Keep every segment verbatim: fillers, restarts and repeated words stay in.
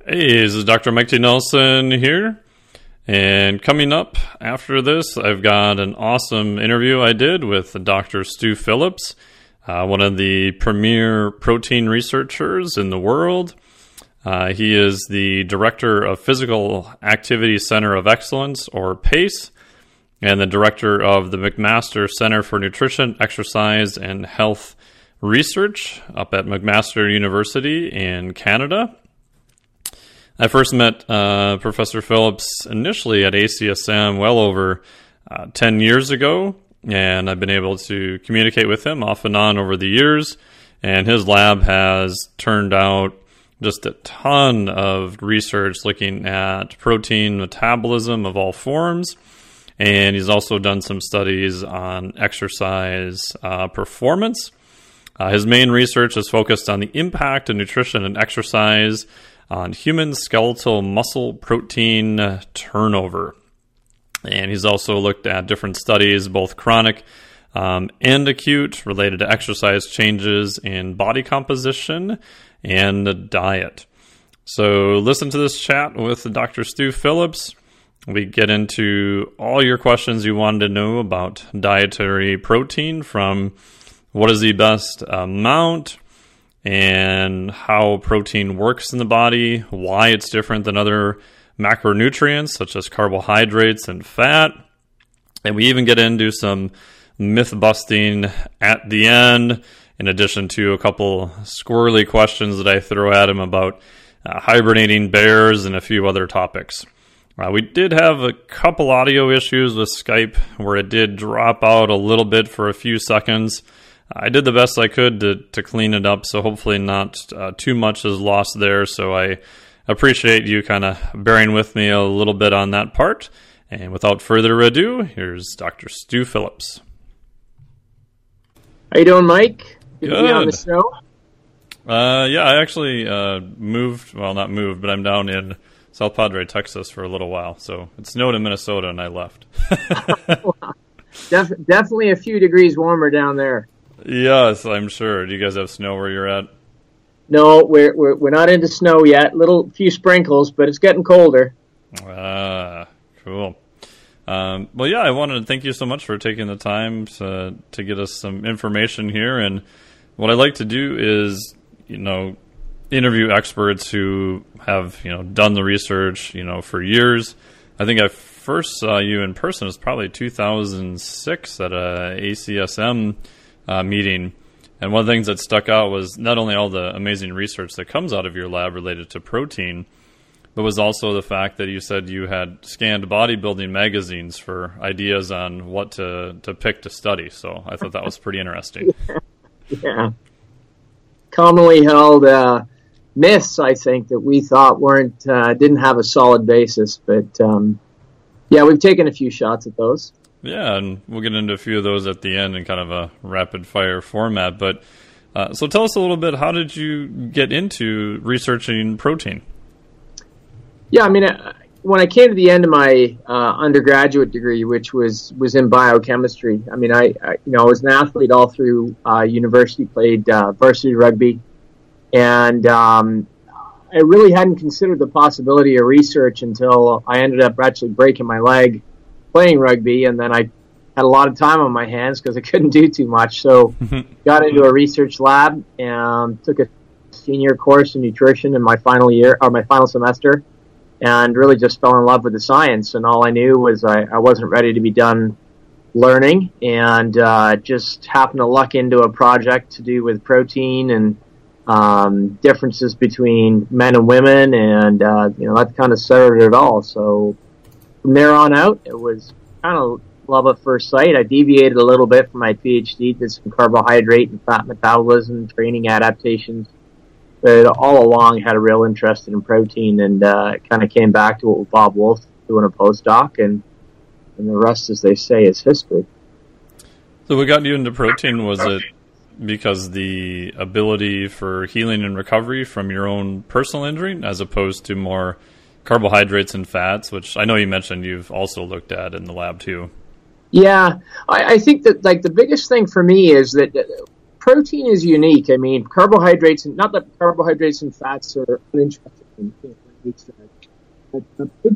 Hey, this is Doctor Mike T. Nelson here. And coming up after this, I've got an awesome interview I did with Doctor Stu Phillips, uh, one of the premier protein researchers in the world. Uh, he is the Director of Physical Activity Center of Excellence, or PACE, and the Director of the McMaster Center for Nutrition, Exercise, and Health Research up at McMaster University in Canada. I first met uh, Professor Phillips initially at A C S M well over uh, ten years ago, and I've been able to communicate with him off and on over the years, and his lab has turned out just a ton of research looking at protein metabolism of all forms, and he's also done some studies on exercise uh, performance. Uh, his main research is focused on the impact of nutrition and exercise on human skeletal muscle protein turnover. And he's also looked at different studies, both chronic um, and acute, related to exercise changes in body composition and diet. So listen to this chat with Doctor Stu Phillips. We get into all your questions you wanted to know about dietary protein, from what is the best amount, and how protein works in the body, why it's different than other macronutrients such as carbohydrates and fat. And we even get into some myth busting at the end, in addition to a couple squirrely questions that I throw at him about uh, hibernating bears and a few other topics. Uh, we did have a couple audio issues with Skype where it did drop out a little bit for a few seconds. I did the best I could to, to clean it up, so hopefully not uh, too much is lost there. So I appreciate you kind of bearing with me a little bit on that part. And without further ado, here's Doctor Stu Phillips. How you doing, Mike? Good, Good. to be on the show. Uh, yeah, I actually uh, moved, well, not moved, but I'm down in South Padre, Texas for a little while. So it snowed in Minnesota and I left. Def- definitely a few degrees warmer down there. Yes, I'm sure. Do you guys have snow where you're at? No, we're we're we're not into snow yet. Little few sprinkles, but it's getting colder. Ah, cool. Um, well, yeah, I wanted to thank you so much for taking the time to to get us some information here. And what I like to do is, you know, interview experts who have, you know, done the research, you know, for years. I think I first saw you in person was probably two thousand six at a A C S M Uh, meeting, and one of the things that stuck out was not only all the amazing research that comes out of your lab related to protein, but was also the fact that you said you had scanned bodybuilding magazines for ideas on what to, to pick to study. So I thought that was pretty interesting. Yeah. yeah. Commonly held uh, myths, I think, that we thought weren't uh, didn't have a solid basis, but um, yeah, we've taken a few shots at those. Yeah, and we'll get into a few of those at the end in kind of a rapid-fire format. But uh, so tell us a little bit, how did you get into researching protein? Yeah, I mean, when I came to the end of my uh, undergraduate degree, which was, was in biochemistry, I mean, I, I you know I was an athlete all through uh, university, played uh, varsity rugby, and um, I really hadn't considered the possibility of research until I ended up actually breaking my leg playing rugby, and then I had a lot of time on my hands because I couldn't do too much. So got into a research lab and took a senior course in nutrition in my final year, or my final semester, and really just fell in love with the science. And all I knew was I, I wasn't ready to be done learning, and uh, just happened to luck into a project to do with protein and um, differences between men and women, and uh, you know that kind of started it all. So from there on out, it was kind of love at first sight. I deviated a little bit from my PhD, did some carbohydrate and fat metabolism, training adaptations, but all along had a real interest in protein, and uh, kind of came back to it with Bob Wolf doing a postdoc, and, and the rest, as they say, is history. So what got you into protein? Was it because the ability for healing and recovery from your own personal injury, as opposed to more carbohydrates and fats, which I know you mentioned you've also looked at in the lab too? Yeah, I, I think that like the biggest thing for me is that protein is unique. I mean, carbohydrates, and not that carbohydrates and fats are uninteresting in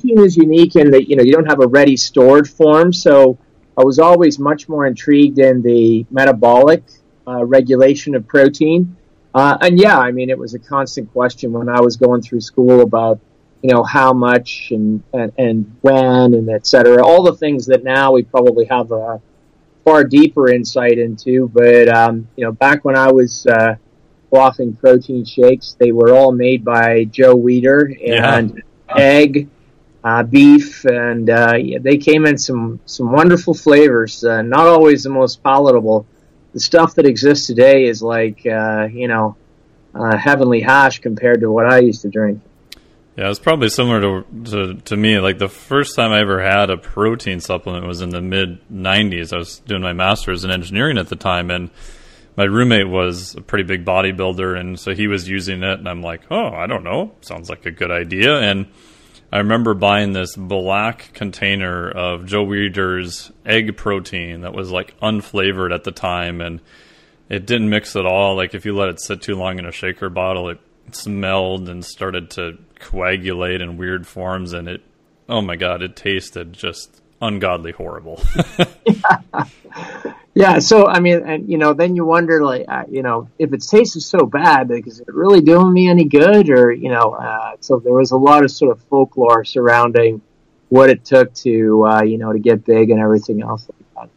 protein is unique in that, you know, you don't have a ready stored form. So I was always much more intrigued in the metabolic uh, regulation of protein. Uh, and yeah, I mean, it was a constant question when I was going through school about, you know, how much and, and, and when and et cetera. All the things that now we probably have a far deeper insight into. But, um, you know, back when I was uh, quaffing protein shakes, they were all made by Joe Weider and yeah. egg, uh, beef, and uh, yeah, they came in some, some wonderful flavors, uh, not always the most palatable. The stuff that exists today is like, uh, you know, uh, heavenly hash compared to what I used to drink. Yeah, it's probably similar to, to to me. Like the first time I ever had a protein supplement was in the mid nineties. I was doing my master's in engineering at the time, and my roommate was a pretty big bodybuilder, and so he was using it, and I'm like, oh, I don't know, sounds like a good idea. And I remember buying this black container of Joe Weider's egg protein that was like unflavored at the time, and it didn't mix at all. Like if you let it sit too long in a shaker bottle, it smelled and started to coagulate in weird forms, and it, oh my god, it tasted just ungodly horrible. yeah. yeah, so I mean, and you know, then you wonder, like, uh, you know, if it tasted so bad, like, is it really doing me any good? Or, you know, uh, so there was a lot of sort of folklore surrounding what it took to, uh, you know, to get big and everything else like that.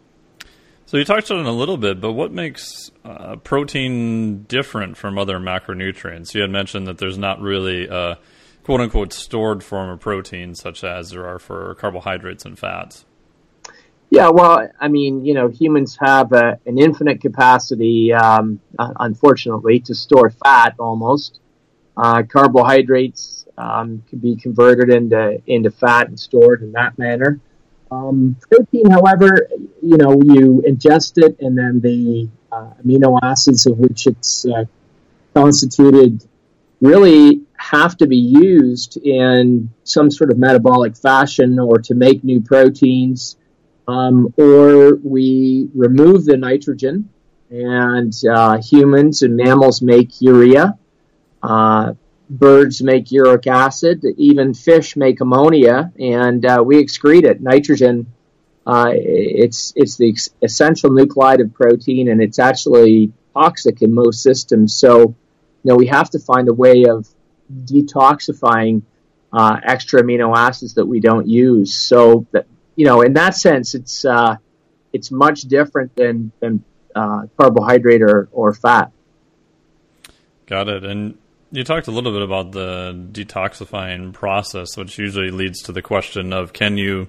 So you touched on it a little bit, but what makes uh, protein different from other macronutrients? You had mentioned that there's not really a quote-unquote stored form of protein such as there are for carbohydrates and fats. Yeah, well, I mean, you know, humans have a, an infinite capacity, um, unfortunately, to store fat almost. Uh, carbohydrates um, can be converted into into fat and stored in that manner. Um, protein, however, you know, you ingest it, and then the uh, amino acids of which it's uh, constituted really have to be used in some sort of metabolic fashion or to make new proteins, um, or we remove the nitrogen, and uh, humans and mammals make urea. Uh, Birds make uric acid, even fish make ammonia, and uh, we excrete it. Nitrogen, uh, it's it's the essential nuclide of protein, and it's actually toxic in most systems. So, you know, we have to find a way of detoxifying uh, extra amino acids that we don't use. So, that, you know, in that sense, it's uh, it's much different than than uh, carbohydrate or, or fat. Got it. And you talked a little bit about the detoxifying process, which usually leads to the question of, can you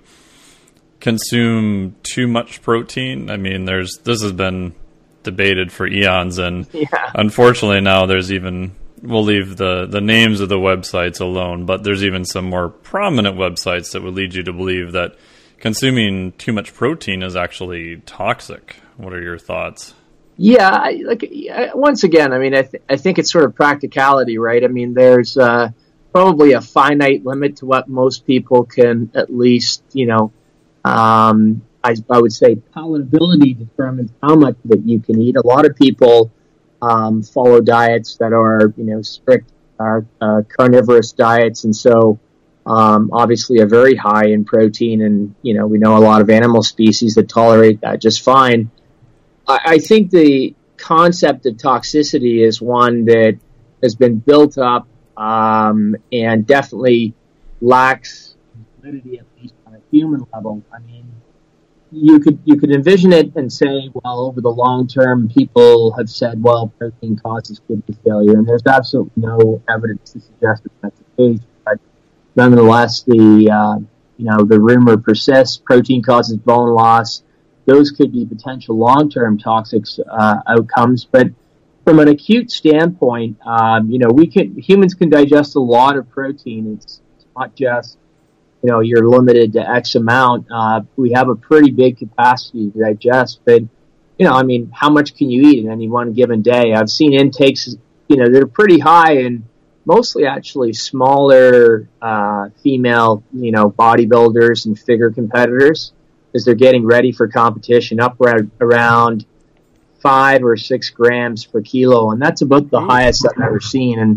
consume too much protein? I mean, there's this has been debated for eons, and yeah. Unfortunately now there's even, we'll leave the, the names of the websites alone, but there's even some more prominent websites that would lead you to believe that consuming too much protein is actually toxic. What are your thoughts? Yeah, I, like once again, I mean, I, th- I think it's sort of practicality, right? I mean, there's uh, probably a finite limit to what most people can at least, you know, um, I, I would say palatability determines how much of it you can eat. A lot of people um, follow diets that are, you know, strict uh, uh, carnivorous diets, and so um, obviously are very high in protein, and, you know, we know a lot of animal species that tolerate that just fine. I think the concept of toxicity is one that has been built up um, and definitely lacks validity, at least on a human level. I mean, you could you could envision it and say, well, over the long term, people have said, well, protein causes kidney failure, and there's absolutely no evidence to suggest that that's the case. But nonetheless, the uh, you know the rumor persists: protein causes bone loss. Those could be potential long-term toxic uh, outcomes, but from an acute standpoint, um, you know, we can humans can digest a lot of protein. It's, it's not just, you know, you're limited to X amount. Uh, we have a pretty big capacity to digest, but, you know, I mean, how much can you eat in any one given day? I've seen intakes, you know, that are pretty high and mostly actually smaller uh, female, you know, bodybuilders and figure competitors, as they're getting ready for competition, up around five or six grams per kilo, and that's about the highest I've ever seen. And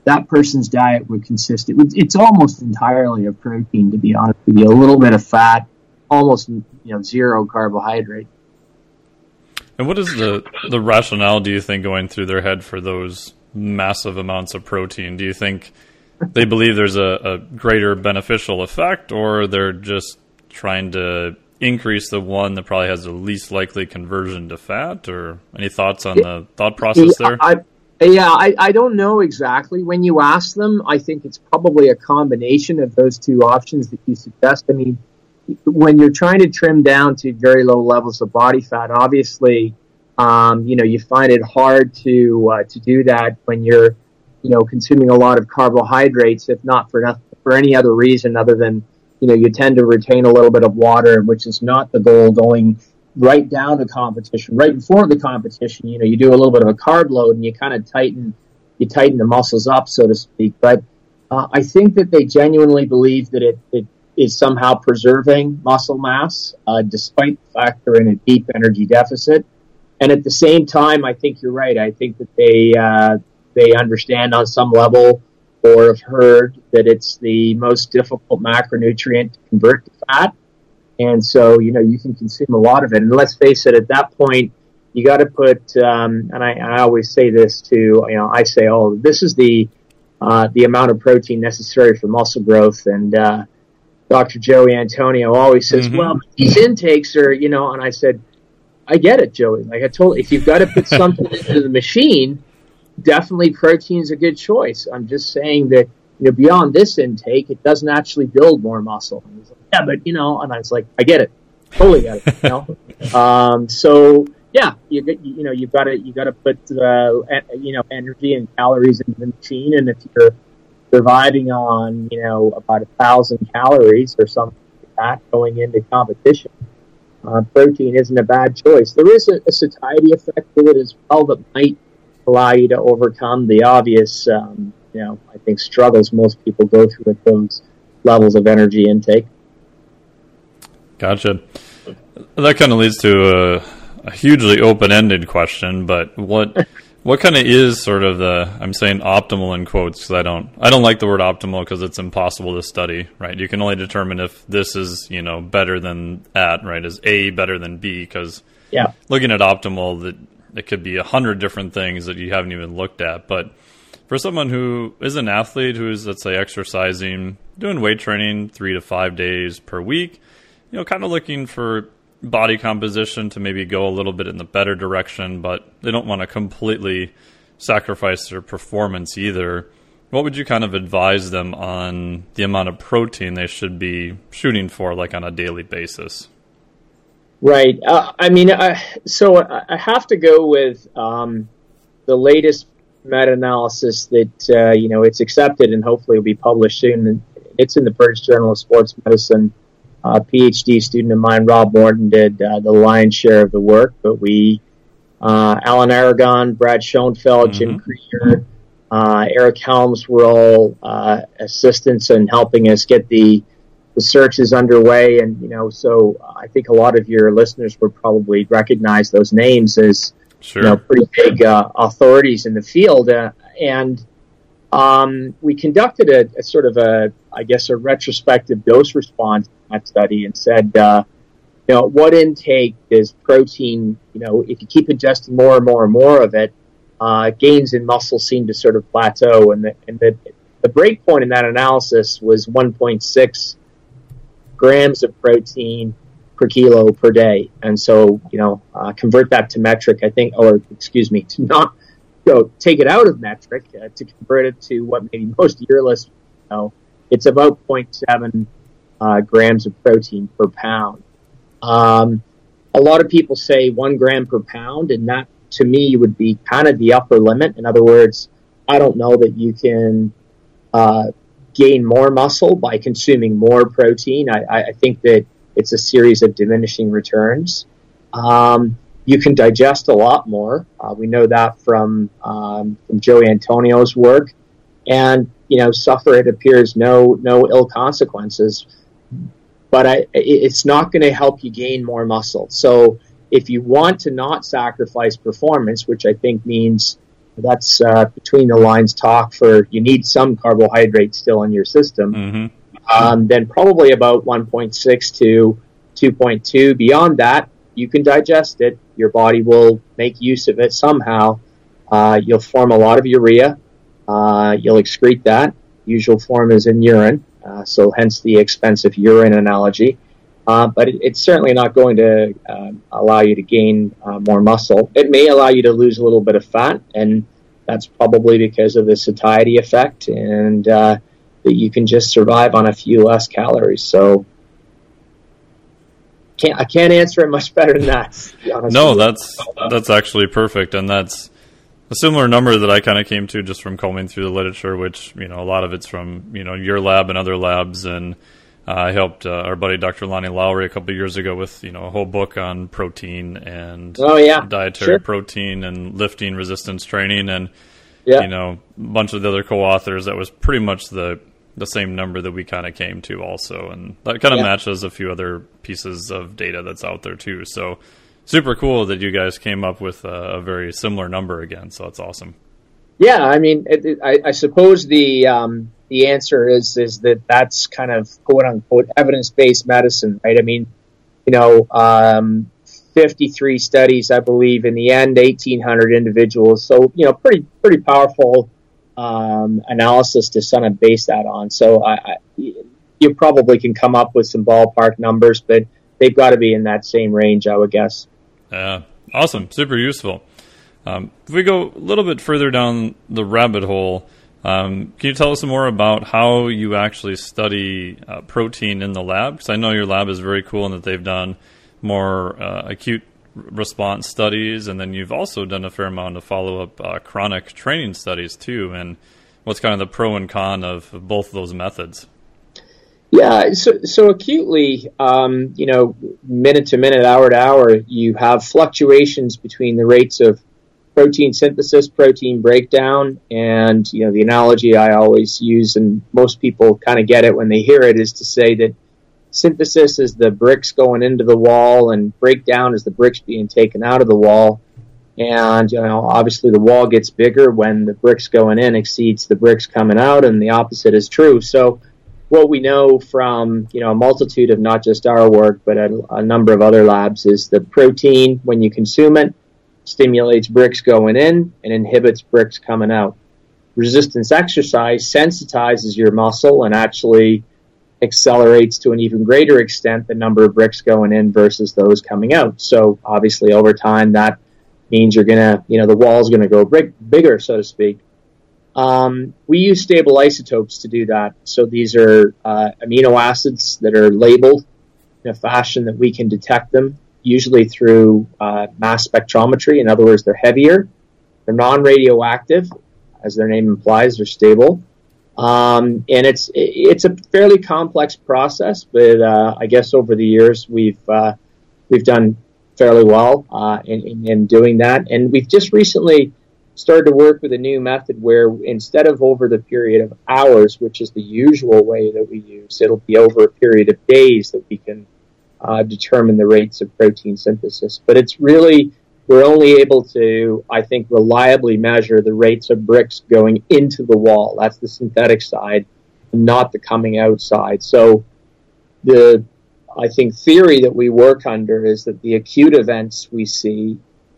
that person's diet would consist, it would, it's almost entirely of protein, to be honest with you, a little bit of fat, almost, you know, zero carbohydrate. And what is the, the rationale, do you think, going through their head for those massive amounts of protein? Do you think they believe there's a, a greater beneficial effect, or they're just trying to increase the one that probably has the least likely conversion to fat? Or any thoughts on the thought process there? I, Yeah, I, I don't know exactly. When you ask them, I think it's probably a combination of those two options that you suggest. I mean, when you're trying to trim down to very low levels of body fat, obviously, um, you know, you find it hard to uh, to do that when you're, you know, consuming a lot of carbohydrates, if not for nothing, for any other reason other than, you know, you tend to retain a little bit of water, which is not the goal going right down to competition. Right before the competition, you know, you do a little bit of a carb load and you kind of tighten, you tighten the muscles up, so to speak. But uh, I think that they genuinely believe that it, it is somehow preserving muscle mass, uh, despite the fact they're in a deep energy deficit. And at the same time, I think you're right. I think that they, uh, they understand on some level, or have heard, that it's the most difficult macronutrient to convert to fat. And so, you know, you can consume a lot of it. And let's face it, at that point, you got to put, um, and I, I always say this too, you know, I say, oh, this is the, uh, the amount of protein necessary for muscle growth. And, uh, Doctor Joey Antonio always says, mm-hmm. well, these intakes are, you know, and I said, I get it, Joey. Like I told, if you've got to put something into the machine, definitely protein's a good choice. I'm just saying that, you know, beyond this intake, it doesn't actually build more muscle. And he's like, yeah, but, you know, and I was like, I get it. Totally get it. You know? um, so, yeah, you you know, you've got to, you got to put, uh, you know, energy and calories into the machine. And if you're surviving on, you know, about a thousand calories or something like that going into competition, uh, protein isn't a bad choice. There is a, a satiety effect to it as well that might allow you to overcome the obvious, um, you know, I think struggles most people go through with those levels of energy intake. Gotcha. That kind of leads to a, a hugely open-ended question, but what what kind of is sort of the, I'm saying optimal in quotes because I don't I don't like the word optimal because it's impossible to study, right? You can only determine if this is, you know, better than that, right? Is A better than B? Because yeah, looking at optimal, that it could be a hundred different things that you haven't even looked at, but for someone who is an athlete who is, let's say, exercising, doing weight training three to five days per week, you know, kind of looking for body composition to maybe go a little bit in the better direction, but they don't want to completely sacrifice their performance either. What would you kind of advise them on the amount of protein they should be shooting for, like on a daily basis? Right. Uh, I mean, I, so I have to go with um, the latest meta-analysis that, uh, you know, it's accepted and hopefully will be published soon. It's in the British Journal of Sports Medicine. A PhD student of mine, Rob Morton, did uh, the lion's share of the work, but we, uh, Alan Aragon, Brad Schoenfeld, mm-hmm. Jim Krieger, uh, Eric Helms were all uh, assistants in helping us get the the searches underway. And, you know, so I think a lot of your listeners would probably recognize those names as, sure. you know, pretty big uh, authorities in the field. Uh, and um, we conducted a, a sort of a, I guess, a retrospective dose response in that study and said, uh, you know, what intake is protein, you know, if you keep ingesting more and more and more of it, uh, gains in muscle seem to sort of plateau. And the, and the, the break point in that analysis was one point six grams of protein per kilo per day. And so, you know, uh, convert that to metric, I think, or excuse me, to not, you know, take it out of metric, uh, to convert it to what maybe most of your listeners know. It's about zero point seven uh, grams of protein per pound. Um, a lot of people say one gram per pound, and that to me would be kind of the upper limit. In other words, I don't know that you can uh, gain more muscle by consuming more protein. I, I think that it's a series of diminishing returns. Um, you can digest a lot more. Uh, we know that from, um, from Joey Antonio's work. And, you know, suffer, it appears, no no ill consequences. But I, it's not going to help you gain more muscle. So if you want to not sacrifice performance, which I think means That's uh, between the lines talk for you need some carbohydrate still in your system. Mm-hmm. Um, then probably about one point six to two point two. Beyond that, you can digest it. Your body will make use of it somehow. Uh, you'll form a lot of urea. Uh, you'll excrete that. Usual form is in urine, uh, so hence the expensive urine analogy. Uh, but it, it's certainly not going to uh, allow you to gain uh, more muscle. It may allow you to lose a little bit of fat, and that's probably because of the satiety effect, and uh, that you can just survive on a few less calories. So can't, I can't answer it much better than that, to be honest No, with you. that's that's actually perfect, and that's a similar number that I kind of came to just from combing through the literature, which, you know, a lot of it's from, you know, your lab and other labs, and uh, I helped uh, our buddy Doctor Lonnie Lowry a couple of years ago with, you know, a whole book on protein and Oh, yeah. dietary Sure. protein and lifting resistance training, and Yeah. you know, a bunch of the other co-authors. That was pretty much the the same number that we kind of came to also, and that kind of Yeah. matches a few other pieces of data that's out there too. So super cool that you guys came up with a, a very similar number again. So that's awesome. Yeah, I mean, it, it, I, I suppose the um, the answer is is that that's kind of quote unquote evidence based medicine, right? I mean, you know, um, fifty-three studies, I believe, in the end, eighteen hundred individuals. So, you know, pretty pretty powerful um, analysis to kind of base that on. So, I, I, you probably can come up with some ballpark numbers, but they've got to be in that same range, I would guess. Yeah, awesome, super useful. Um, if we go a little bit further down the rabbit hole, um, can you tell us some more about how you actually study uh, protein in the lab? Because I know your lab is very cool in that they've done more uh, acute response studies, and then you've also done a fair amount of follow-up uh, chronic training studies too. And what's kind of the pro and con of both of those methods? Yeah, so so acutely, um, you know, minute to minute, hour to hour, you have fluctuations between the rates of protein synthesis, protein breakdown, and, you know, the analogy I always use, and most people kind of get it when they hear it, is to say that synthesis is the bricks going into the wall, and breakdown is the bricks being taken out of the wall. And, you know, obviously the wall gets bigger when the bricks going in exceeds the bricks coming out, and the opposite is true. So what we know from, you know, a multitude of not just our work, but a, a number of other labs, is that protein, when you consume it, stimulates bricks going in and inhibits bricks coming out. Resistance exercise sensitizes your muscle and actually accelerates to an even greater extent the number of bricks going in versus those coming out. So obviously over time that means you're gonna, you know, the wall's gonna go big, bigger, so to speak. Um, we use stable isotopes to do that. So these are uh, amino acids that are labeled in a fashion that we can detect them, usually through uh, mass spectrometry. In other words, they're heavier, they're non-radioactive, as their name implies, they're stable. Um, and it's it's a fairly complex process, but uh, I guess over the years we've uh, we've done fairly well uh, in, in, in doing that. And we've just recently started to work with a new method where instead of over the period of hours, which is the usual way that we use, it'll be over a period of days that we can uh, determine the rates of protein synthesis. But it's really, we're only able to, I think, reliably measure the rates of bricks going into the wall. That's the synthetic side, not the coming out side. So the, I think, theory that we work under is that the acute events we see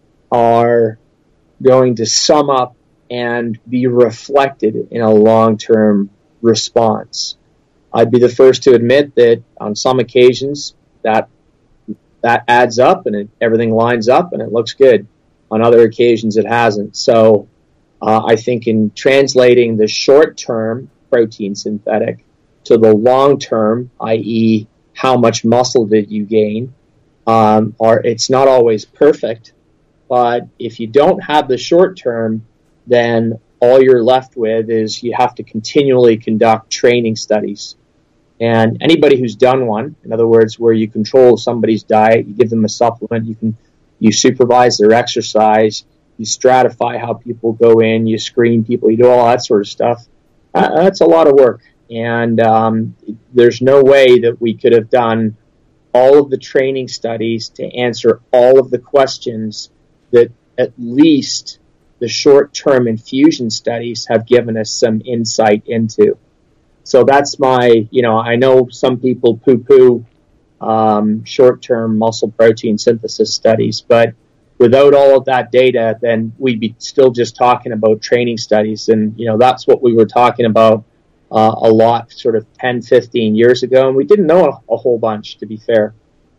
are going to sum up and be reflected in a long-term response. I'd be the first to admit that on some occasions that that adds up and it, everything lines up and it looks good. On other occasions it hasn't. So uh, I think in translating the short-term protein synthetic to the long-term, that is how much muscle did you gain, um, or it's not always perfect. But if you don't have the short term, then all you're left with is you have to continually conduct training studies. And anybody who's done one, in other words, where you control somebody's diet, you give them a supplement, you can you supervise their exercise, you stratify how people go in, you screen people, you do all that sort of stuff. Uh, that's a lot of work. And um, there's no way that we could have done all of the training studies to answer all of the questions that at least the short-term infusion studies have given us some insight into. So that's my, you know, I know some people poo-poo um, short-term muscle protein synthesis studies, but without all of that data, then we'd be still just talking about training studies. And, you know, that's what we were talking about uh, a lot sort of ten, fifteen years ago. And we didn't know a, a whole bunch, to be fair.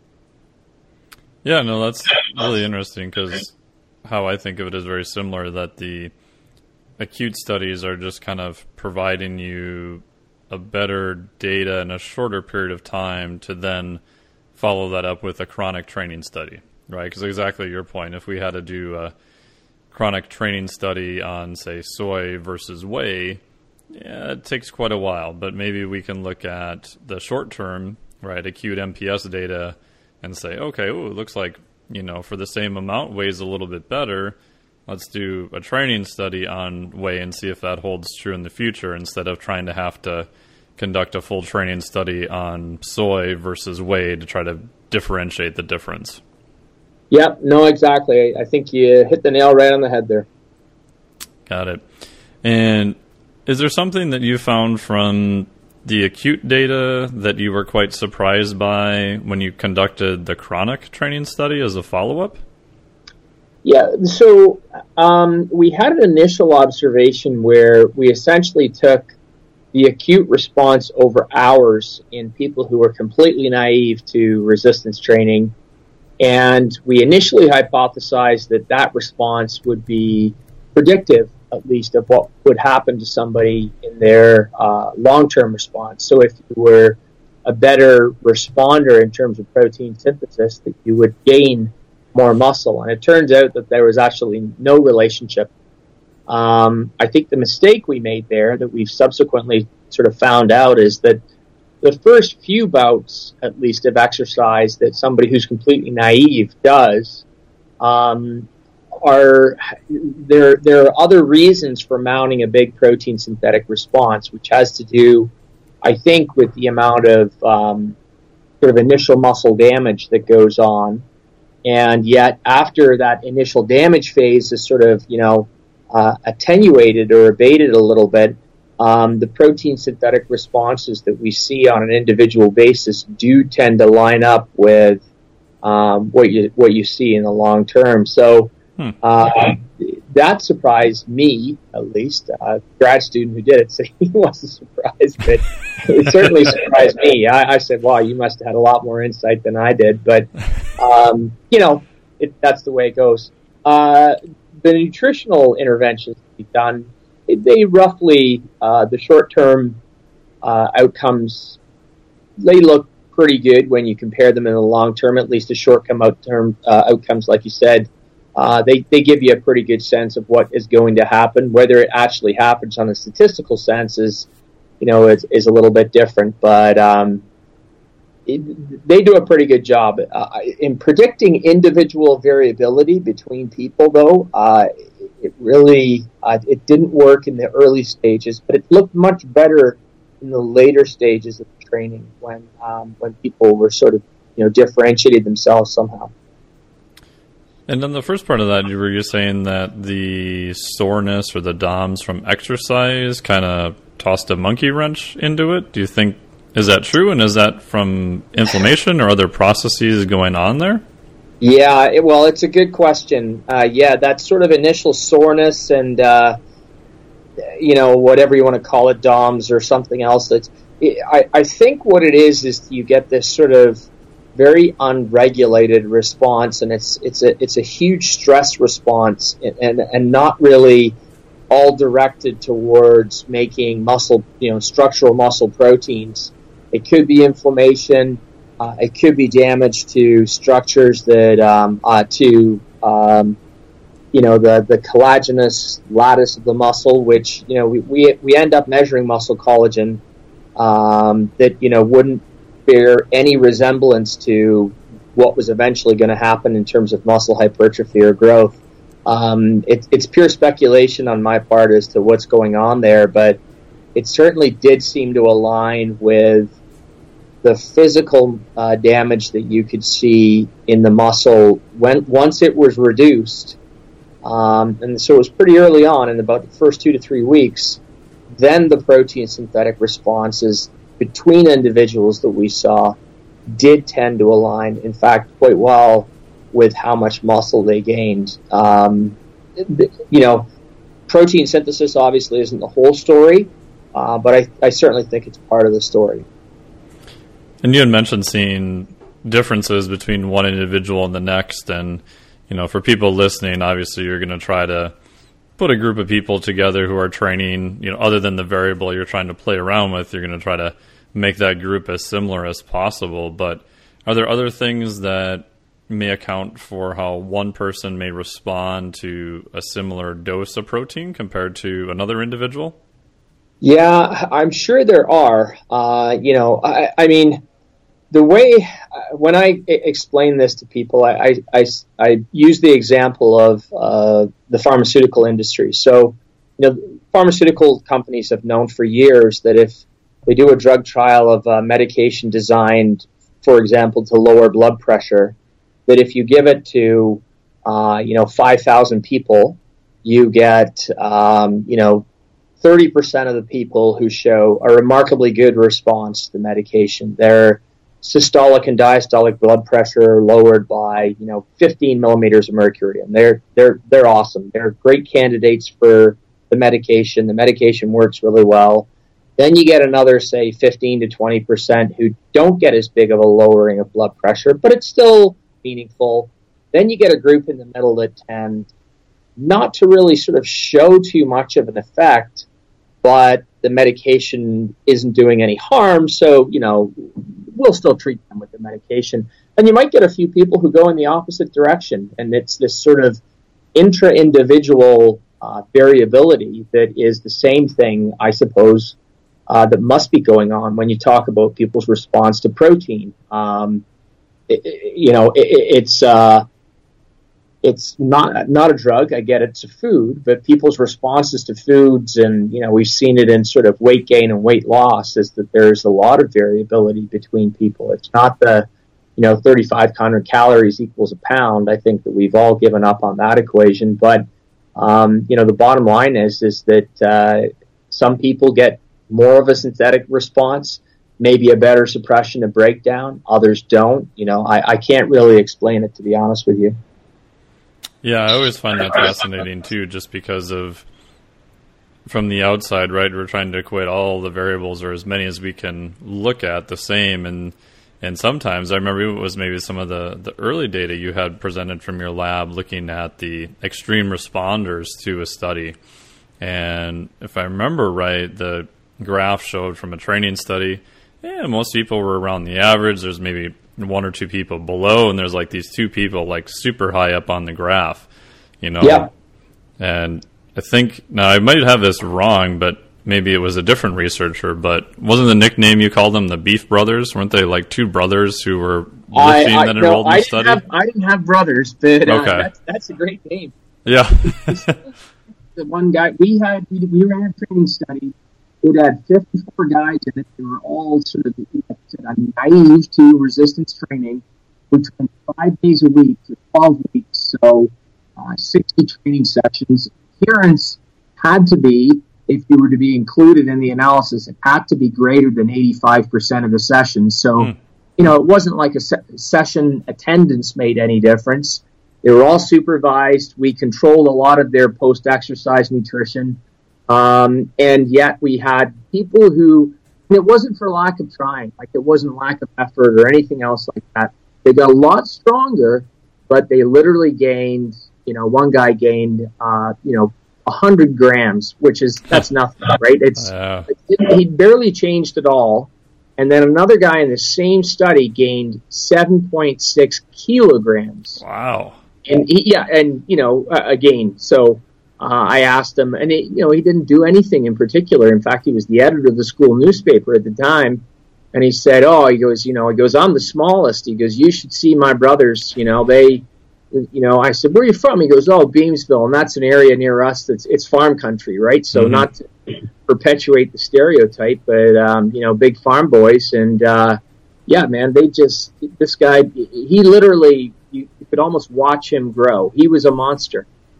Yeah, no, that's really interesting because how I think of it is very similar, that the acute studies are just kind of providing you a better data in a shorter period of time to then follow that up with a chronic training study, right? Because exactly your point, if we had to do a chronic training study on, say, soy versus whey, yeah, it takes quite a while, but maybe we can look at the short term, right, acute M P S data and say, okay, ooh, it looks like, you know, for the same amount, whey's a little bit better. Let's do a training study on whey and see if that holds true in the future, instead of trying to have to conduct a full training study on soy versus whey to try to differentiate the difference. Yep, no, exactly. I think you hit the nail right on the head there. Got it. And is there something that you found from the acute data that you were quite surprised by when you conducted the chronic training study as a follow-up? Yeah, so um, we had an initial observation where we essentially took the acute response over hours in people who were completely naive to resistance training, and we initially hypothesized that that response would be predictive, at least, of what would happen to somebody in their uh, long-term response. So if you were a better responder in terms of protein synthesis, that you would gain more muscle. And it turns out that there was actually no relationship. Um, I think the mistake we made there, that we've subsequently sort of found out, is that the first few bouts, at least, of exercise that somebody who's completely naive does, um, are there there are other reasons for mounting a big protein synthetic response, which has to do, I think, with the amount of um, sort of initial muscle damage that goes on. And yet, after that initial damage phase is sort of, you know, uh, attenuated or abated a little bit, um, the protein synthetic responses that we see on an individual basis do tend to line up with um, what you what you see in the long term. So hmm. uh, that surprised me, at least. A grad student who did it said he wasn't surprised, but it certainly surprised me. I, I said, "Wow, you must have had a lot more insight than I did." But um, you know, it, that's the way it goes. Uh, the nutritional interventions we've done, they roughly, uh, the short-term uh, outcomes, they look pretty good when you compare them in the long term, at least the short-term out-term, uh, outcomes, like you said. Uh, they, they give you a pretty good sense of what is going to happen. Whether it actually happens on a statistical sense is, you know, is, is a little bit different, but um, it, they do a pretty good job. Uh, in predicting individual variability between people, though, uh, it really, uh, it didn't work in the early stages, but it looked much better in the later stages of training when, um, when people were sort of, you know, differentiated themselves somehow. And then the first part of that, you were just saying that the soreness or the D O M S from exercise kind of tossed a monkey wrench into it. Do you think, is that true? And is that from inflammation or other processes going on there? Yeah, it, well, it's a good question. Uh, yeah, that sort of initial soreness and, uh, you know, whatever you want to call it, D O M S or something else. That's, it, I, I think what it is is you get this sort of very unregulated response, and it's it's a it's a huge stress response, and, and and not really all directed towards making muscle, you know, structural muscle proteins. It could be inflammation. Uh, it could be damage to structures that um, uh, to um, you know the the collagenous lattice of the muscle, which you know we we, we end up measuring muscle collagen um, that you know wouldn't bear any resemblance to what was eventually going to happen in terms of muscle hypertrophy or growth. Um, it, it's pure speculation on my part as to what's going on there, but it certainly did seem to align with the physical uh, damage that you could see in the muscle when once it was reduced. Um, and so it was pretty early on in about the first two to three weeks. Then the protein synthetic responses between individuals that we saw did tend to align, in fact, quite well with how much muscle they gained. Um, you know, protein synthesis obviously isn't the whole story, uh, but I, I certainly think it's part of the story. And you had mentioned seeing differences between one individual and the next, and you know, for people listening, obviously you're going to try to put a group of people together who are training, you know, other than the variable you're trying to play around with, you're going to try to make that group as similar as possible. But are there other things that may account for how one person may respond to a similar dose of protein compared to another individual? Yeah, I'm sure there are. Uh, you know, I, I mean, the way, when I explain this to people, I, I, I, I use the example of uh, the pharmaceutical industry. So, you know, pharmaceutical companies have known for years that if they do a drug trial of a medication designed, for example, to lower blood pressure, that if you give it to, uh, you know, five thousand people, you get, um, you know, thirty percent of the people who show a remarkably good response to the medication. They're systolic and diastolic blood pressure lowered by, you know, fifteen millimeters of mercury, and they're they're they're awesome. They're great candidates for the medication. The medication works really well. Then you get another, say, fifteen to twenty percent who don't get as big of a lowering of blood pressure, but it's still meaningful. Then you get a group in the middle that tend not to really sort of show too much of an effect, but the medication isn't doing any harm, so, you know, we'll still treat them with the medication. And you might get a few people who go in the opposite direction, and it's this sort of intra-individual uh, variability that is the same thing, I suppose, uh, that must be going on when you talk about people's response to protein. Um, it, it, you know, it, it's uh, it's not not a drug. I get it's a food, but people's responses to foods, and you know, we've seen it in sort of weight gain and weight loss, is that there's a lot of variability between people. It's not the, you know, thirty-five hundred calories equals a pound. I think that we've all given up on that equation. But um, you know, the bottom line is is that uh, some people get more of a synthetic response, maybe a better suppression of breakdown. Others don't. You know, I, I can't really explain it, to be honest with you. Yeah, I always find that fascinating too, just because of, from the outside, right, we're trying to equate all the variables, or as many as we can look at, the same. And and sometimes, I remember it was maybe some of the, the early data you had presented from your lab looking at the extreme responders to a study. And if I remember right, the graph showed from a training study, yeah, most people were around the average. There's maybe one or two people below, and there's like these two people like super high up on the graph, you know? Yeah. And I think, now I might have this wrong, but maybe it was a different researcher, but wasn't the nickname you called them the Beef Brothers? Weren't they like two brothers who were lifting I, I, that no, enrolled in I the study? Have, I didn't have brothers, but uh, okay. that's, that's a great name. Yeah. The one guy, we had, we, we ran a training study. It had fifty-four guys in it. They were all sort of, like I said, naive to resistance training, which went five days a week for twelve weeks. So uh, sixty training sessions. Adherence had to be, if you were to be included in the analysis, it had to be greater than eighty-five percent of the sessions. So, mm. you know, it wasn't like a se- session attendance made any difference. They were all supervised. We controlled a lot of their post-exercise nutrition. Um, and yet we had people who, and it wasn't for lack of trying, like it wasn't lack of effort or anything else like that. They got a lot stronger, but they literally gained, you know, one guy gained, uh, you know, a hundred grams, which is, that's nothing, right? It's, uh. he barely changed at all. And then another guy in the same study gained seven point six kilograms. Wow. And he, yeah, and, you know, uh, again, so, Uh, I asked him, and it, you know, he didn't do anything in particular. In fact, he was the editor of the school newspaper at the time, and he said, "Oh, he goes, you know, he goes, I'm the smallest. He goes, you should see my brothers. You know, they, you know." I said, "Where are you from?" He goes, "Oh, Beamsville, and that's an area near us that's it's farm country, right? So mm-hmm. not to perpetuate the stereotype, but um, you know, big farm boys, and uh, yeah, man, they just this guy, he literally, you, you could almost watch him grow. He was a monster."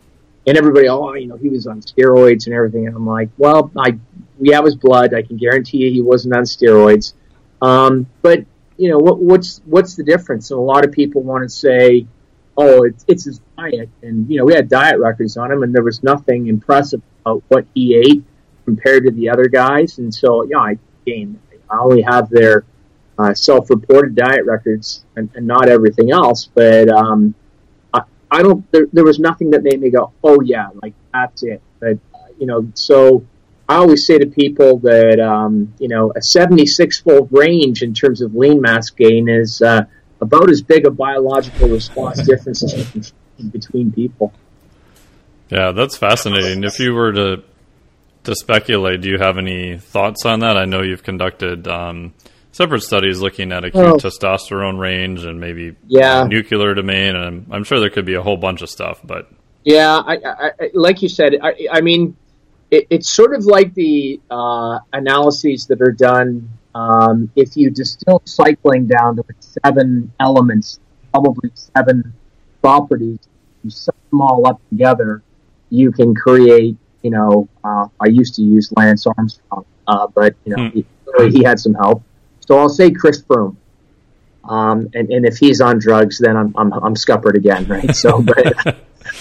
and everybody, oh, you know, he was on steroids and everything. And I'm like, well, I we have his blood. I can guarantee you he wasn't on steroids. Um, but you know, what, what's what's the difference? And a lot of people want to say, oh, it's it's his diet, and you know, we had diet records on him, and there was nothing impressive about what he ate compared to the other guys. And so, yeah, I again, I only have their uh, self-reported diet records and, and not everything else. But um, I, I don't. There, there was nothing that made me go, oh yeah, like that's it. But uh, you know, so I always say to people that um, you know, a seventy-six fold range in terms of lean mass gain is uh, about as big a biological response difference as you can find between people. Yeah, that's fascinating. If you were to to speculate, do you have any thoughts on that? I know you've conducted um, separate studies looking at acute oh. testosterone range and maybe yeah. nuclear domain, and I'm, I'm sure there could be a whole bunch of stuff. But yeah, I, I, I, like you said, I, I mean, it, it's sort of like the uh, analyses that are done. Um, if you distill cycling down to seven elements, probably seven properties, you sum them all up together, you can create. You know, uh, I used to use Lance Armstrong, uh, but you know, hmm. he, he had some help. So I'll say Chris Froome. Um, and, and if he's on drugs, then I'm I'm, I'm scuppered again, right? So, but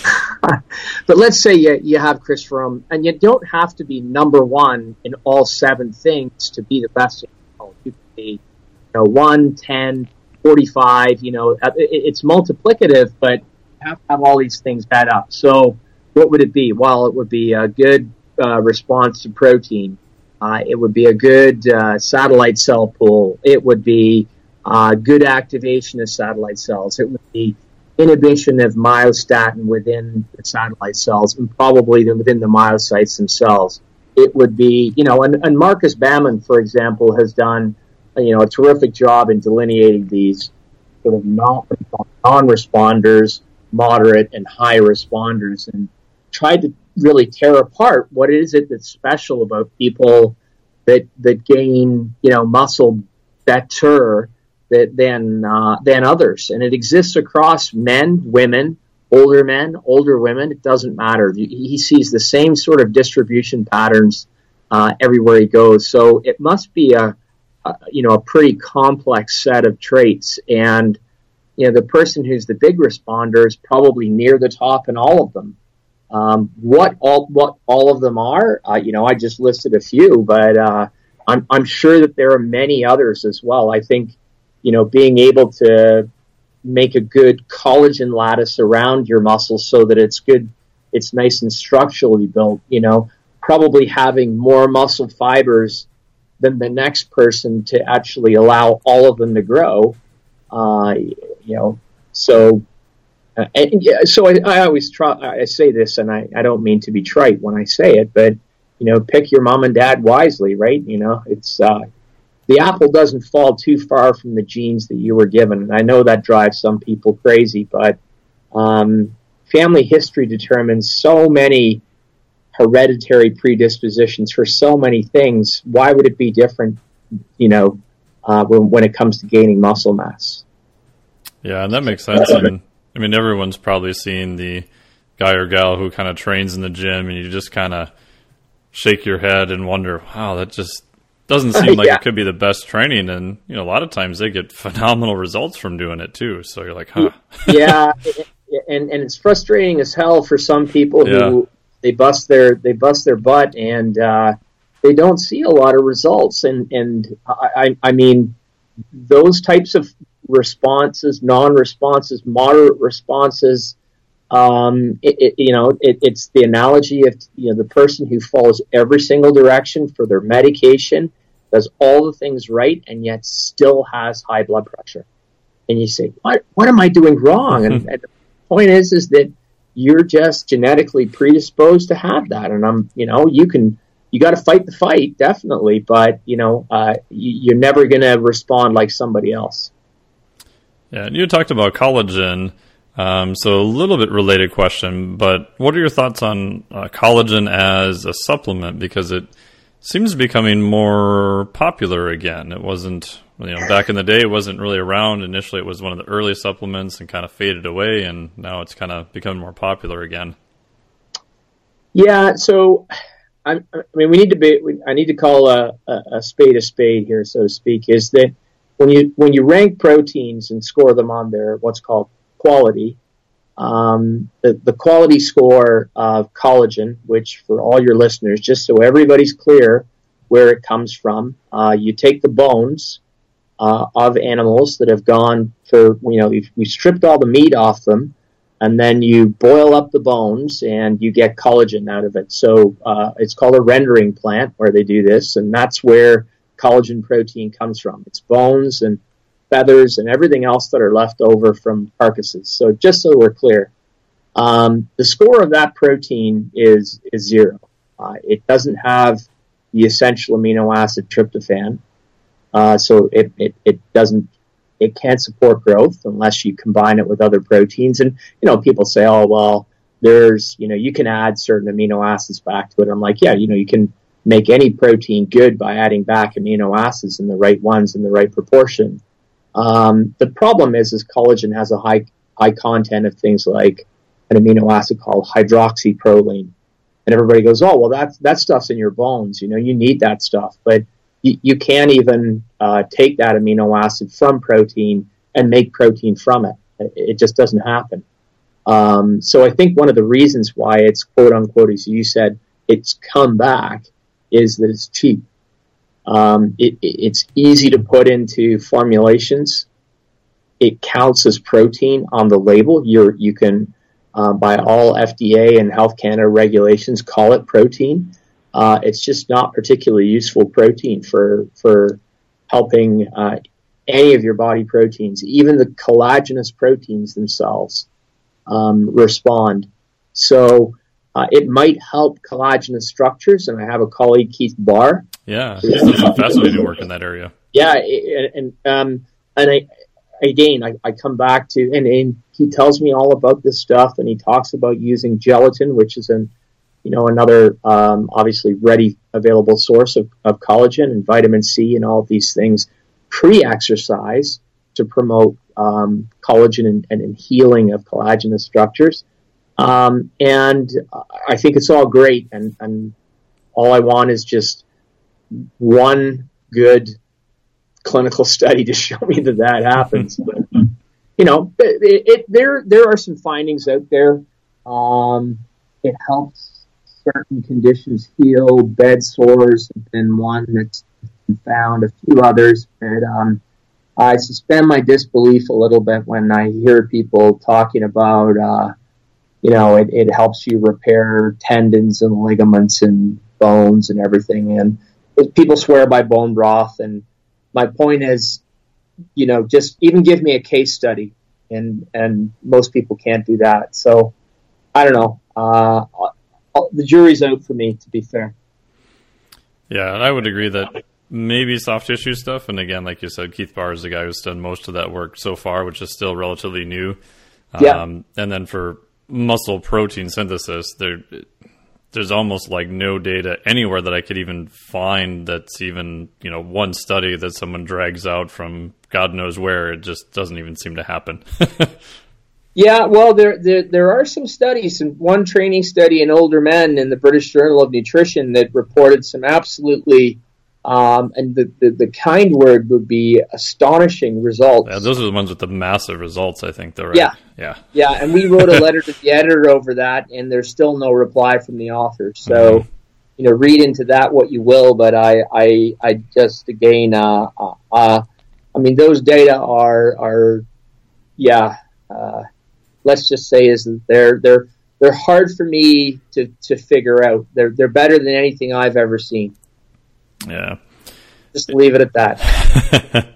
but let's say you you have Chris Froome, and you don't have to be number one in all seven things to be the best in the world. You can be, you know, one, ten, forty-five. You know, it, it's multiplicative, but you have to have all these things add up. So. What would it be? Well, it would be a good uh, response to protein. Uh, it would be a good uh, satellite cell pool. It would be uh, good activation of satellite cells. It would be inhibition of myostatin within the satellite cells and probably within the myocytes themselves. It would be, you know, and, and Marcus Bamman, for example, has done, you know, a terrific job in delineating these sort of non- non-responders, moderate and high responders, and tried to really tear apart what is it that's special about people that that gain, you know, muscle better that, than uh, than others, and it exists across men, women, older men, older women. It doesn't matter. He sees the same sort of distribution patterns uh, everywhere he goes. So it must be a, a you know a pretty complex set of traits, and you know the person who's the big responder is probably near the top in all of them. Um, what all what all of them are, uh, you know, I just listed a few, but uh, I'm I'm sure that there are many others as well. I think, you know, being able to make a good collagen lattice around your muscles so that it's good, it's nice and structurally built. You know, probably having more muscle fibers than the next person to actually allow all of them to grow. Uh, you know, so. Uh, and, yeah, so I, I always try. I say this, and I, I don't mean to be trite when I say it, but you know, pick your mom and dad wisely, right? You know, it's uh, the apple doesn't fall too far from the genes that you were given. And I know that drives some people crazy, but um, family history determines so many hereditary predispositions for so many things. Why would it be different? You know, uh, when when it comes to gaining muscle mass. Yeah, and that makes sense. And I mean, everyone's probably seen the guy or gal who kind of trains in the gym, and you just kind of shake your head and wonder, wow, that just doesn't seem like yeah. it could be the best training. And, you know, a lot of times they get phenomenal results from doing it too. So you're like, huh. yeah. And, and it's frustrating as hell for some people yeah. who they bust their, they bust their butt and, uh, they don't see a lot of results. And, and I, I mean, those types of responses, non-responses, moderate responses. Um, it, it, you know, it, it's the analogy of, you know, the person who follows every single direction for their medication, does all the things right, and yet still has high blood pressure. And you say, what, what am I doing wrong? And, and the point is, is that you're just genetically predisposed to have that. And I'm, you know, you can, you got to fight the fight, definitely, but you know, uh, you, you're never going to respond like somebody else. Yeah, and you talked about collagen, um, so a little bit related question, but what are your thoughts on uh, collagen as a supplement? Because it seems to be becoming more popular again. It wasn't, you know, back in the day, it wasn't really around. Initially, it was one of the early supplements and kind of faded away, and now it's kind of becoming more popular again. Yeah, so I, I mean, we need to be. We, I need to call a, a, a spade a spade here, so to speak. Is that when you when you rank proteins and score them on their what's called quality, um, the the quality score of collagen, which for all your listeners, just so everybody's clear where it comes from, uh, you take the bones uh, of animals that have gone for you know we stripped all the meat off them. And then you boil up the bones and you get collagen out of it. So uh, it's called a rendering plant where they do this, and that's where collagen protein comes from. It's bones and feathers and everything else that are left over from carcasses. So just so we're clear, um, the score of that protein is is zero. Uh, it doesn't have the essential amino acid tryptophan, uh, so it, it, it doesn't. It can't support growth unless you combine it with other proteins. And, you know, people say, oh, well, there's, you know, you can add certain amino acids back to it. I'm like, yeah, you know, you can make any protein good by adding back amino acids in the right ones in the right proportion. Um, the problem is, is collagen has a high, high content of things like an amino acid called hydroxyproline. And everybody goes, oh, well, that, that stuff's in your bones. You know, you need that stuff. But you, you can't even uh, take that amino acid from protein and make protein from it. It just doesn't happen. Um, so I think one of the reasons why it's quote unquote, as you said, it's come back is that it's cheap. Um, it, it's easy to put into formulations. It counts as protein on the label. You're, you can, uh, by all F D A and Health Canada regulations, call it protein. Uh, it's just not particularly useful protein for for helping uh, any of your body proteins, even the collagenous proteins themselves, um, respond. So uh, it might help collagenous structures, and I have a colleague, Keith Barr. Yeah, he's done some fascinating work in that area. Yeah, and um, and I again I, I come back to and, and he tells me all about this stuff, and he talks about using gelatin, which is an you know, another, um, obviously ready available source of, of collagen and vitamin C and all of these things pre-exercise to promote, um, collagen and, and, and healing of collagenous structures. Um, and I think it's all great. And, and all I want is just one good clinical study to show me that that happens. But, you know, it, it, there, there are some findings out there. Um, it helps certain conditions heal. Bed sores have been one that's been found, a few others. But um, I suspend my disbelief a little bit when I hear people talking about, uh, you know, it, it helps you repair tendons and ligaments and bones and everything. And people swear by bone broth. And my point is, you know, just even give me a case study. And, and most people can't do that. So I don't know. Uh, The jury's out for me, to be fair. Yeah, and I would agree that maybe soft tissue stuff, and again, like you said, Keith Barr is the guy who's done most of that work so far, which is still relatively new. Yeah. Um, and then for muscle protein synthesis, there, there's almost like no data anywhere that I could even find that's even, you know, one study that someone drags out from God knows where. It just doesn't even seem to happen. Yeah, well, there, there there are some studies, and one training study in older men in the British Journal of Nutrition that reported some absolutely, um, and the, the, the kind word would be astonishing results. Yeah, those are the ones with the massive results, I think, though, right? Yeah, yeah, yeah. And we wrote a letter to the editor over that, and there's still no reply from the author. So, mm-hmm. you know, read into that what you will, but I, I, I just again, uh, uh, uh I mean, those data are are, yeah. Uh, let's just say is that they're they're they're hard for me to, to figure out. They're they're better than anything I've ever seen. Yeah. Just leave it at that.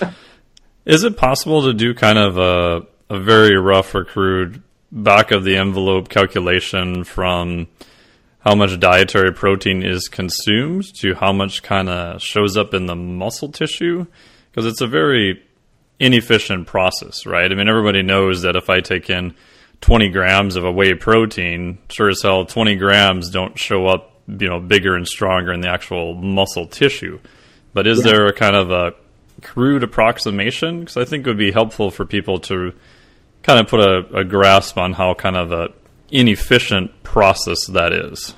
Is it possible to do kind of a a very rough or crude back of the envelope calculation from how much dietary protein is consumed to how much kind of shows up in the muscle tissue? Because it's a very inefficient process, right? I mean, everybody knows that if I take in twenty grams of a whey protein, sure as hell, twenty grams don't show up, you know, bigger and stronger in the actual muscle tissue. But is yeah. there a kind of a crude approximation? Because I think it would be helpful for people to kind of put a, a grasp on how kind of a inefficient process that is.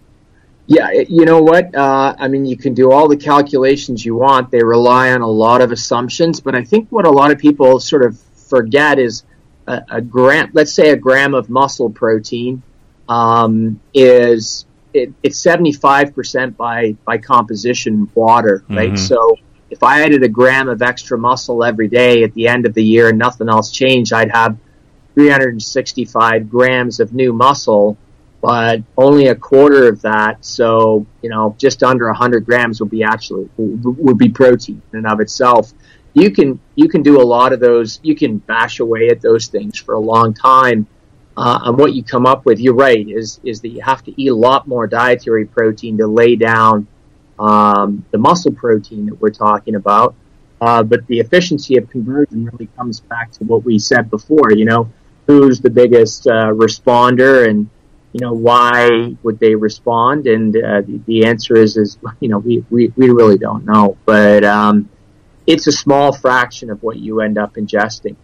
Yeah, you know what? Uh, I mean, you can do all the calculations you want. They rely on a lot of assumptions, but I think what a lot of people sort of forget is a, a gram, let's say a gram of muscle protein um, is, it, it's seventy-five percent by, by composition water, right? Mm-hmm. So if I added a gram of extra muscle every day at the end of the year and nothing else changed, I'd have three hundred sixty-five grams of new muscle, but only a quarter of that, so, you know, just under one hundred grams would be actually, would be protein in and of itself. You can, you can do a lot of those, you can bash away at those things for a long time, uh, and what you come up with, you're right, is, is that you have to eat a lot more dietary protein to lay down, um, the muscle protein that we're talking about, uh, but the efficiency of conversion really comes back to what we said before, you know, who's the biggest, uh, responder, and, you know, why would they respond? And uh, the, the answer is, is you know, we, we, we really don't know. But um, it's a small fraction of what you end up ingesting.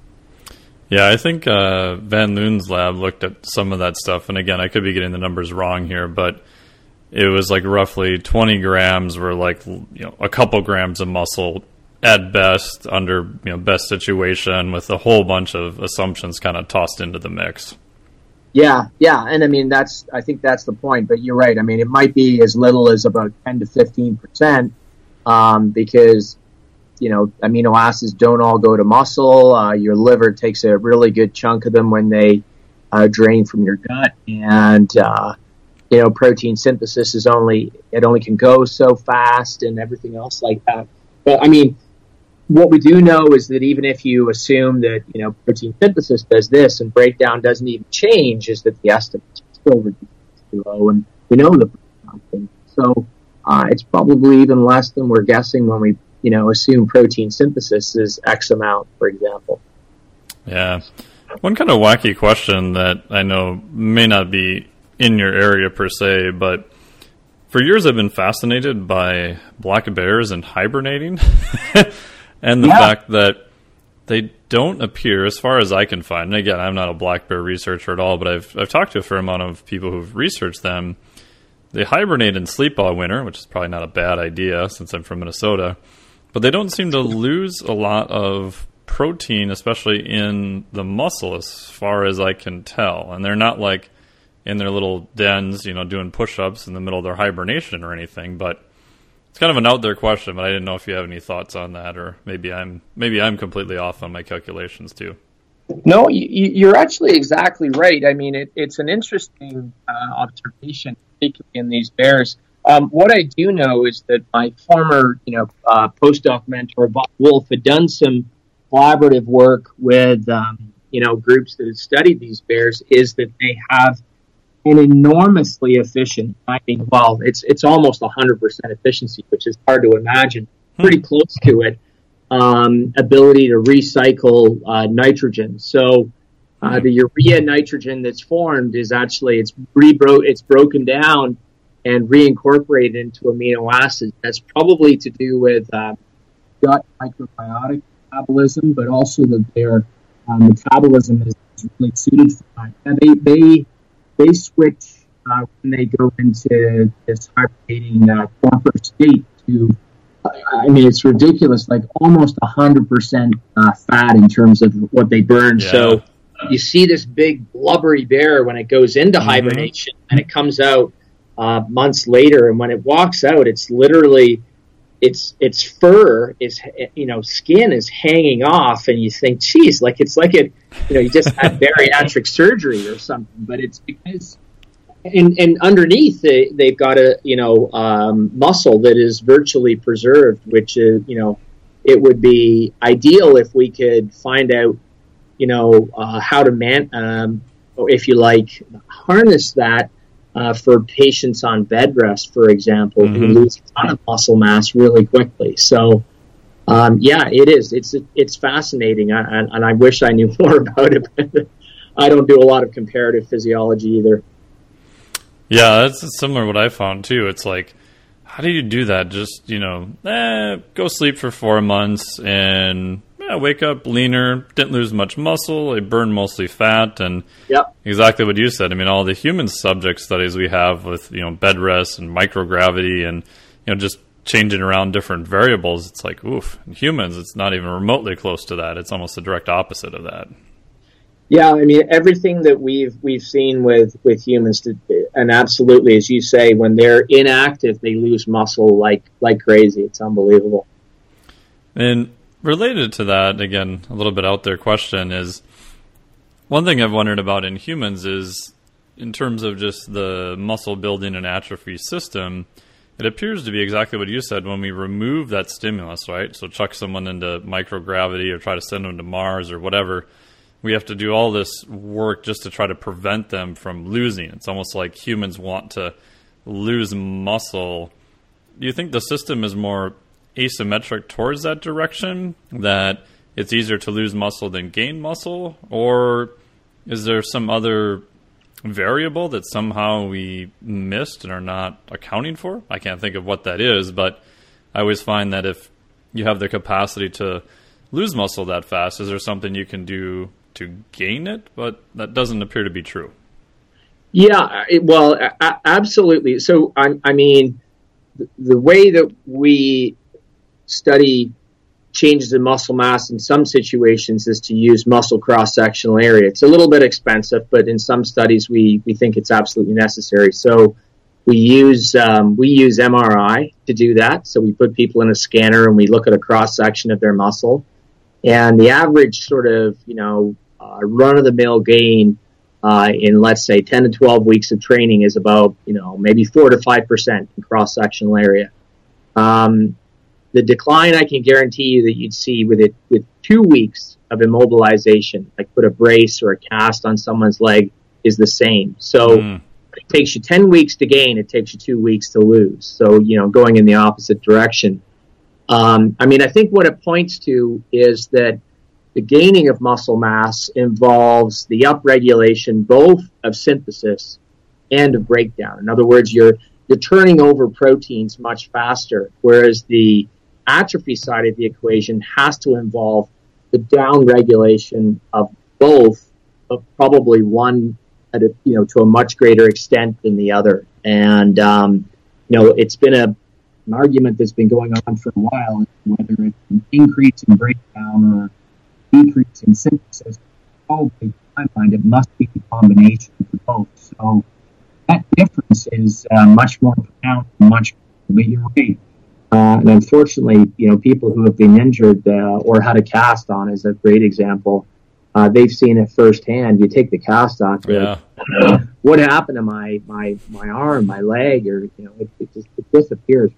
Yeah, I think uh, Van Loon's lab looked at some of that stuff. And again, I could be getting the numbers wrong here, but it was like roughly twenty grams were like, you know, a couple grams of muscle at best under, you know, best situation, with a whole bunch of assumptions kind of tossed into the mix. Yeah, yeah, and I mean, that's, I think that's the point, but you're right. I mean, it might be as little as about ten to fifteen percent, um, because, you know, amino acids don't all go to muscle. Uh, your liver takes a really good chunk of them when they uh, drain from your gut, and, uh, you know, protein synthesis is only, it only can go so fast and everything else like that. But, I mean, what we do know is that even if you assume that, you know, protein synthesis does this and breakdown doesn't even change, is that the estimates are still reduced to low, and we know the breakdown. So uh, it's probably even less than we're guessing when we, you know, assume protein synthesis is X amount, for example. Yeah. One kind of wacky question that I know may not be in your area per se, but for years I've been fascinated by black bears and hibernating. And the yeah. fact that they don't appear, as far as I can find, and again, I'm not a black bear researcher at all, but I've I've talked to a fair amount of people who've researched them. They hibernate and sleep all winter, which is probably not a bad idea since I'm from Minnesota, but they don't seem to lose a lot of protein, especially in the muscle, as far as I can tell. And they're not like in their little dens, you know, doing push-ups in the middle of their hibernation or anything, but it's kind of an out there question, but I didn't know if you have any thoughts on that, or maybe I'm maybe I'm completely off on my calculations too. No, you, you're actually exactly right. I mean, it, it's an interesting uh, observation, particularly in these bears. Um, what I do know is that my former, you know, uh, postdoc mentor, Bob Wolf, had done some collaborative work with, um, you know, groups that have studied these bears, is that they have an enormously efficient, I mean, well, it's it's almost one hundred percent efficiency, which is hard to imagine, pretty close to it, um, ability to recycle uh, nitrogen. So uh, the urea nitrogen that's formed is actually, it's rebro- it's broken down and reincorporated into amino acids. That's probably to do with uh, gut microbiotic metabolism, but also that their uh, metabolism is really suited for that. And they, they They switch uh, when they go into this hibernating uh, torpor state to, I mean, it's ridiculous, like almost one hundred percent uh, fat in terms of what they burn. Yeah. So you see this big blubbery bear when it goes into mm-hmm. hibernation, and it comes out uh, months later, and when it walks out, it's literally, its its fur is, you know, skin is hanging off, and you think, geez, like it's like it, you know, you just had bariatric surgery or something. But it's because, and and underneath they they've got a, you know, um, muscle that is virtually preserved, which is, you know, it would be ideal if we could find out, you know, uh, how to man, um, or if you like, harness that. Uh, for patients on bed rest, for example, mm-hmm. who lose a ton of muscle mass really quickly. So, um, yeah, it is. It's it's fascinating, I, and, and I wish I knew more about it. But I don't do a lot of comparative physiology either. Yeah, that's similar to what I found too. It's like, how do you do that? Just, you know, eh, go sleep for four months and eh, yeah, wake up leaner, didn't lose much muscle, I burned mostly fat, and yep. exactly what you said. I mean, all the human subject studies we have with, you know, bed rest and microgravity and, you know, just changing around different variables, it's like, oof, in humans, it's not even remotely close to that. It's almost the direct opposite of that. Yeah, I mean, everything that we've we've seen with, with humans, to, and absolutely, as you say, when they're inactive, they lose muscle like like crazy. It's unbelievable. And related to that, again, a little bit out there question is, one thing I've wondered about in humans is, in terms of just the muscle building and atrophy system, it appears to be exactly what you said. When we remove that stimulus, right? So chuck someone into microgravity or try to send them to Mars or whatever, we have to do all this work just to try to prevent them from losing. It's almost like humans want to lose muscle. Do you think the system is more asymmetric towards that direction, that it's easier to lose muscle than gain muscle? Or is there some other variable that somehow we missed and are not accounting for? I can't think of what that is, but I always find that if you have the capacity to lose muscle that fast, is there something you can do to gain it? But that doesn't appear to be true. Yeah, it, well, a- absolutely. So, I, I mean, the, the way that we study changes in muscle mass in some situations is to use muscle cross-sectional area. It's a little bit expensive, but in some studies we, we think it's absolutely necessary. So we use um, we use M R I to do that. So we put people in a scanner and we look at a cross-section of their muscle. And the average sort of, you know, uh, run-of-the-mill gain uh, in, let's say, ten to twelve weeks of training is about, you know, maybe four to five percent in cross-sectional area. Um, the decline I can guarantee you that you'd see with it with two weeks of immobilization, like put a brace or a cast on someone's leg, is the same. So mm. it takes you ten weeks to gain, it takes you two weeks to lose. So, you know, going in the opposite direction. Um, I mean, I think what it points to is that the gaining of muscle mass involves the upregulation both of synthesis and of breakdown. In other words, you're you're turning over proteins much faster, whereas the atrophy side of the equation has to involve the downregulation of both, of probably one at a, you know, to a much greater extent than the other. And um, you know, it's been a an argument that's been going on for a while, whether it's an increase in breakdown or decrease in synthesis. Probably, in my mind, it must be a combination of both. So that difference is uh, much more pronounced, much more, but you're right. Uh, and unfortunately, you know, people who have been injured uh, or had a cast on is a great example. Uh, they've seen it firsthand. You take the cast off. Yeah. Like, what happened to my, my, my arm, my leg, or, you know, it, it just it disappears.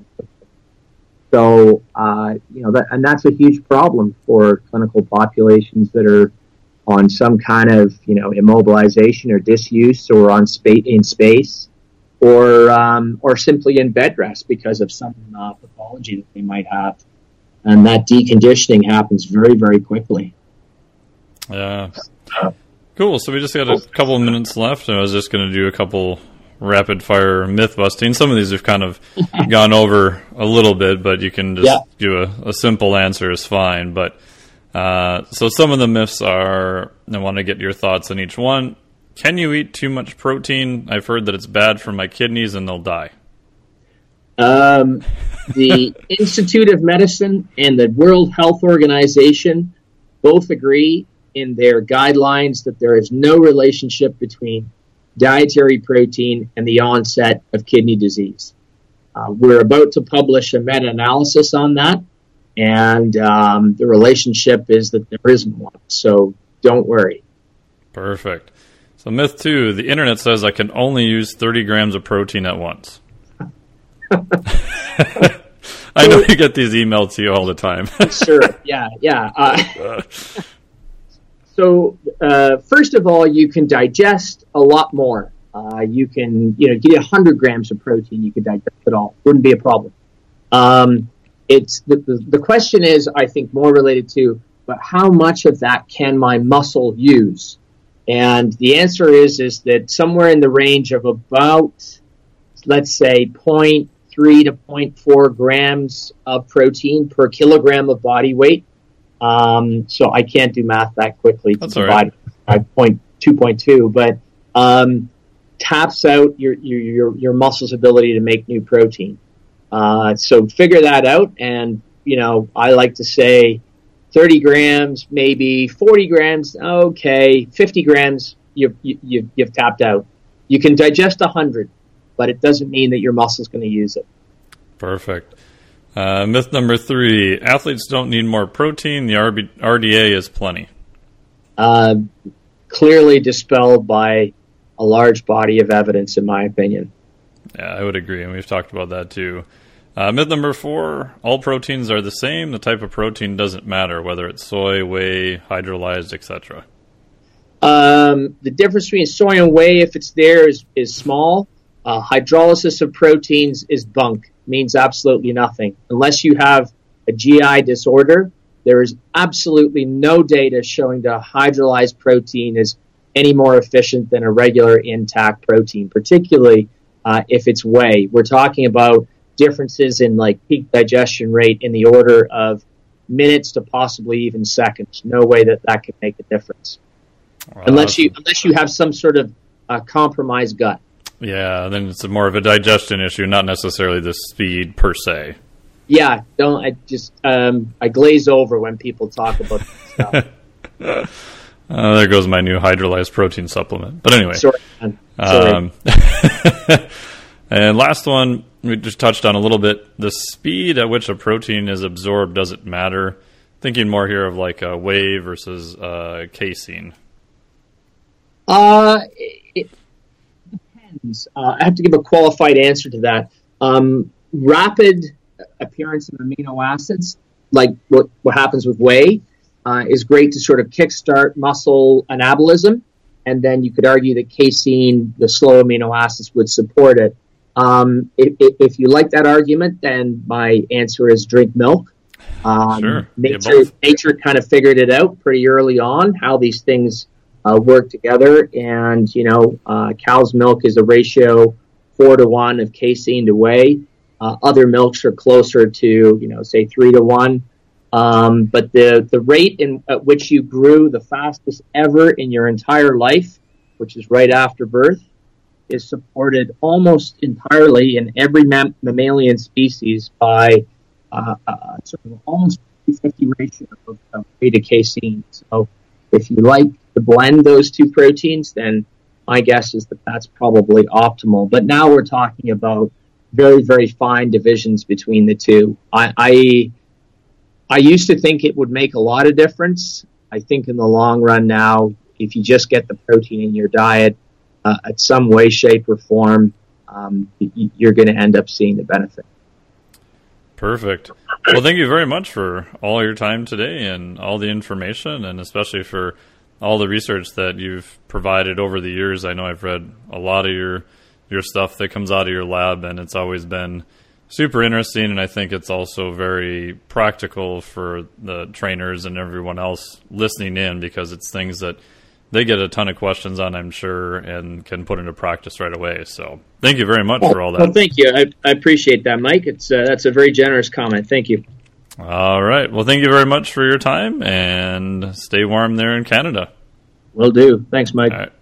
So, uh, you know, that, and that's a huge problem for clinical populations that are on some kind of, you know, immobilization or disuse or on space in space, or um, or simply in bed rest because of some uh, pathology that they might have, and that deconditioning happens very, very quickly. Yeah. Cool. So we just got a couple of minutes left, and I was just going to do a couple rapid fire myth busting. Some of these have kind of gone over a little bit, but you can just yeah. do a, a simple answer is fine. But uh, so some of the myths are, I want to get your thoughts on each one. Can you eat too much protein? I've heard that it's bad for my kidneys and they'll die. Um, the Institute of Medicine and the World Health Organization both agree in their guidelines that there is no relationship between dietary protein and the onset of kidney disease. Uh, we're about to publish a meta-analysis on that, and um, the relationship is that there isn't one, so don't worry. Perfect. So myth two, the internet says I can only use thirty grams of protein at once. I know you get these emailed to you all the time. Sure, yeah, yeah. Uh, so uh, first of all, you can digest a lot more. Uh, you can, you know, get one hundred grams of protein, you could digest it all. Wouldn't be a problem. Um, it's the, the, the question is, I think, more related to, but how much of that can my muscle use? And the answer is, is that somewhere in the range of about, let's say, zero point three to zero point four grams of protein per kilogram of body weight Um, so I can't do math that quickly to That's divide by point two point two, but um, taps out your, your your your muscle's ability to make new protein. Uh, so figure that out, and you know I like to say thirty grams, maybe forty grams. Okay, fifty grams, you've you, you've, you've tapped out. You can digest a hundred, but it doesn't mean that your muscle's going to use it. Perfect. Uh, myth number three, athletes don't need more protein. The R D A is plenty. Uh, clearly dispelled by a large body of evidence, in my opinion. Yeah, I would agree, and we've talked about that too. Uh, myth number four, all proteins are the same. The type of protein doesn't matter, whether it's soy, whey, hydrolyzed, et cetera. Um, the difference between soy and whey, if it's there, is, is small. Uh, hydrolysis of proteins is bunk. Means absolutely nothing. Unless you have a G I disorder, there is absolutely no data showing that hydrolyzed protein is any more efficient than a regular intact protein, particularly uh, if it's whey. We're talking about differences in like peak digestion rate in the order of minutes to possibly even seconds. No way that that could make a difference. Wow, unless you unless you have some sort of uh, compromised gut. Yeah, then it's more of a digestion issue, not necessarily the speed per se. Yeah, don't I just um, I glaze over when people talk about that stuff. uh, there goes my new hydrolyzed protein supplement. But anyway, sorry, man. Sorry. Um, and last one we just touched on a little bit. The speed at which a protein is absorbed doesn't matter. Thinking more here of like a whey versus uh, casein. Uh, it depends. Uh, I have to give a qualified answer to that. Um, rapid appearance of amino acids, like what, what happens with whey, uh, is great to sort of kickstart muscle anabolism. And then you could argue that casein, the slow amino acids, would support it. Um, if, if you like that argument, then my answer is drink milk. Um, sure. Nature, nature kind of figured it out pretty early on, how these things uh, work together. And, you know, uh, cow's milk is a ratio four to one of casein to whey. Uh, other milks are closer to, you know, say three to one. Um, but the, the rate in, at which you grew the fastest ever in your entire life, which is right after birth, is supported almost entirely in every mam- mammalian species by uh, uh, sort of almost fifty-fifty ratio of, of whey to casein. So if you like to blend those two proteins, then my guess is that that's probably optimal. But now we're talking about very, very fine divisions between the two. I, I I used to think it would make a lot of difference. I think in the long run now, if you just get the protein in your diet uh, at some way, shape, or form, um, you're going to end up seeing the benefit. Perfect. Well, thank you very much for all your time today and all the information, and especially for all the research that you've provided over the years. I know I've read a lot of your your stuff that comes out of your lab, and it's always been super interesting, and I think it's also very practical for the trainers and everyone else listening in, because it's things that they get a ton of questions on, I'm sure, and can put into practice right away. So thank you very much well, for all that. Well, thank you. I, I appreciate that, Mike. It's uh, that's a very generous comment. Thank you. All right. Well, thank you very much for your time, and stay warm there in Canada. Will do. Thanks, Mike. All right.